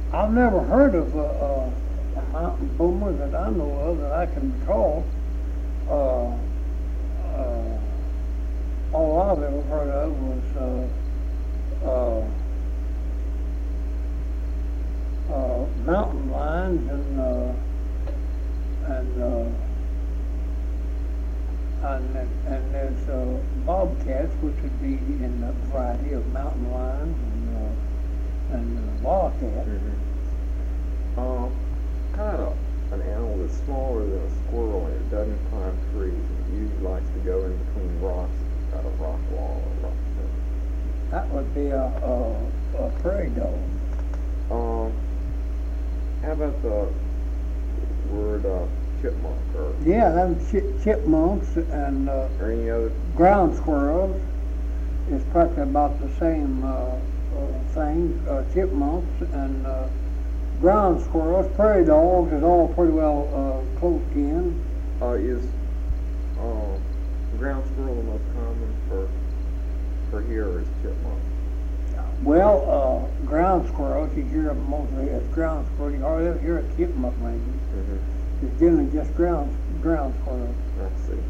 I've never heard of a mountain boomer that I know of that I can recall. Uh, uh, all I've ever heard of was mountain lions and there's bobcats, which would be in the variety of mountain lions and wildcat. Kind of an animal that's smaller than a squirrel and it doesn't climb trees and it usually likes to go in between rocks at a rock wall or rock fence. That would be a prairie dog. How about the word chipmunk or Yeah, them chipmunks and or any other? ground squirrels is practically about the same thing. Chipmunks and ground squirrels, prairie dogs is all pretty well close in. Is ground squirrel the most common for here or is chipmunk? Well, ground squirrels, you hear them mostly as ground squirrels. You hardly ever hear a chipmunk maybe. It's generally just ground squirrels. I see.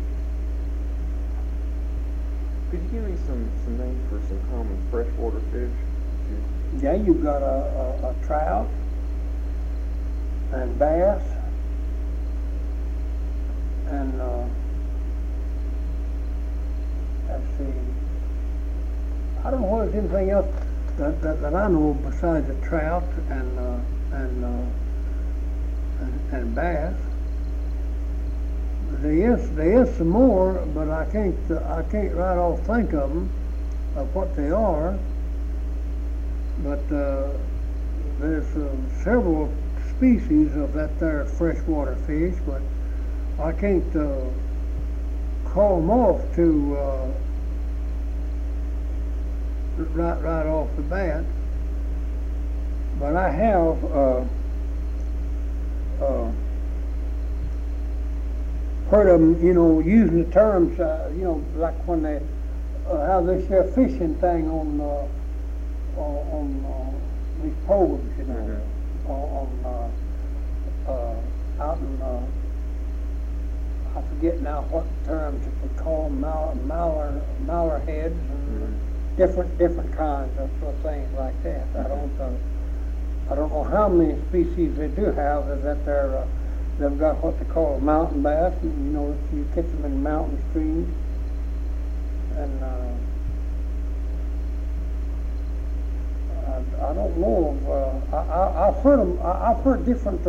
Could you give me some names for some common freshwater fish? Yeah, you've got a trout and bass and let's see. I don't know whether there's anything else that I know besides the trout and bass. There is some more, but I can't right off think of them of what they are. But there's several species of that there freshwater fish, but I can't call them off to right off the bat. But I have heard of them, using the terms, like when they have this here fishing thing on these programs, out in, I forget now what terms it would call them, mallard heads and different kinds of things like that. I don't know how many species they do have. That they've got what they call a mountain bass. You catch them in mountain streams, and I don't know of. I've heard them. I've heard different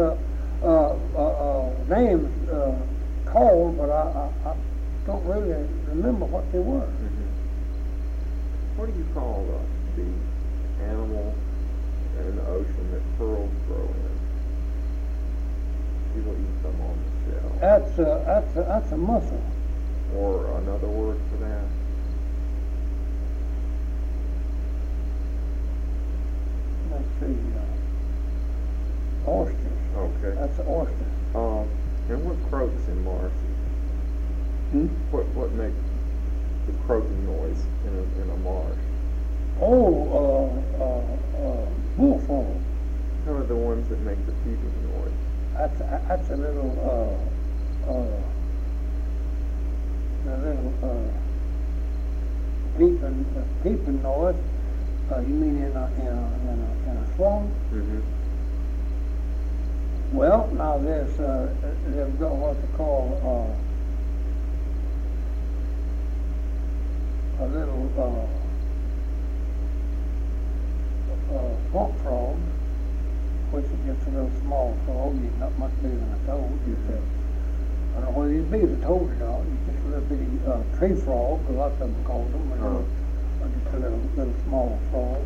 names called, but I don't really remember what they were. What do you call the animal in the ocean that pearls grow in? People eat them on the shell. That's a mussel. Or another word for that? Let's see. Oysters. Okay. That's an oyster. And what croaks in marshes? What makes the croaking noise in a marsh? Bullfrog. How are the ones that make the peeping noise? That's a little peeping noise. You mean in a swamp? Well, now they've got what they call a little swamp frog, which is just a little small frog. He's not much bigger than a toad. I don't know whether he's big as a toad or not. He's just a little bitty tree frog. A lot of them call them. Just a little small frog.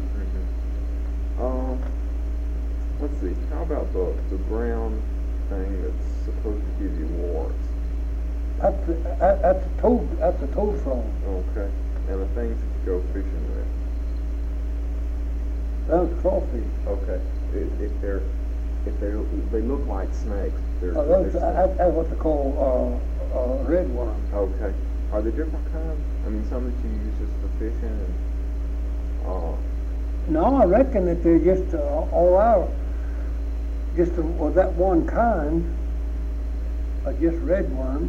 Let's see. How about the brown thing that's supposed to give you warts? That's a toad. That's a toad frog. Okay. And the things that you go fishing with? Those crawfish. Okay. If they look like snakes, that's what they call red worm. Okay. Are there different kinds? I mean, some that you use just for fishing and No, I reckon that they're just all out. well, that one kind of just redworms.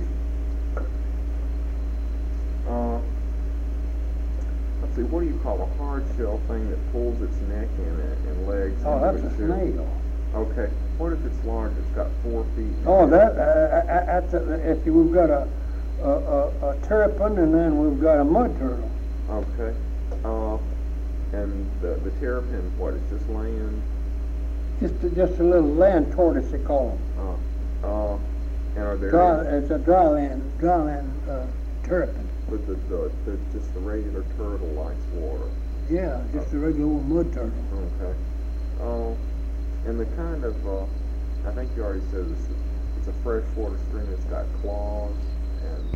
Let's see, what do you call a hard shell thing that pulls its neck in it and legs? Oh, into that's a its shell? snail. Okay. What if it's large? It's got 4 feet. Oh, that's we've got a terrapin, and then we've got a mud turtle. Okay. And the terrapin, what? It's just land. Just a little land tortoise, they call them. And are there? It's a dryland terrapin. But just the regular turtle likes water. Yeah, just a regular old mud turtle. Okay. And the kind of, I think you already said this, it's a freshwater stream. It's got claws and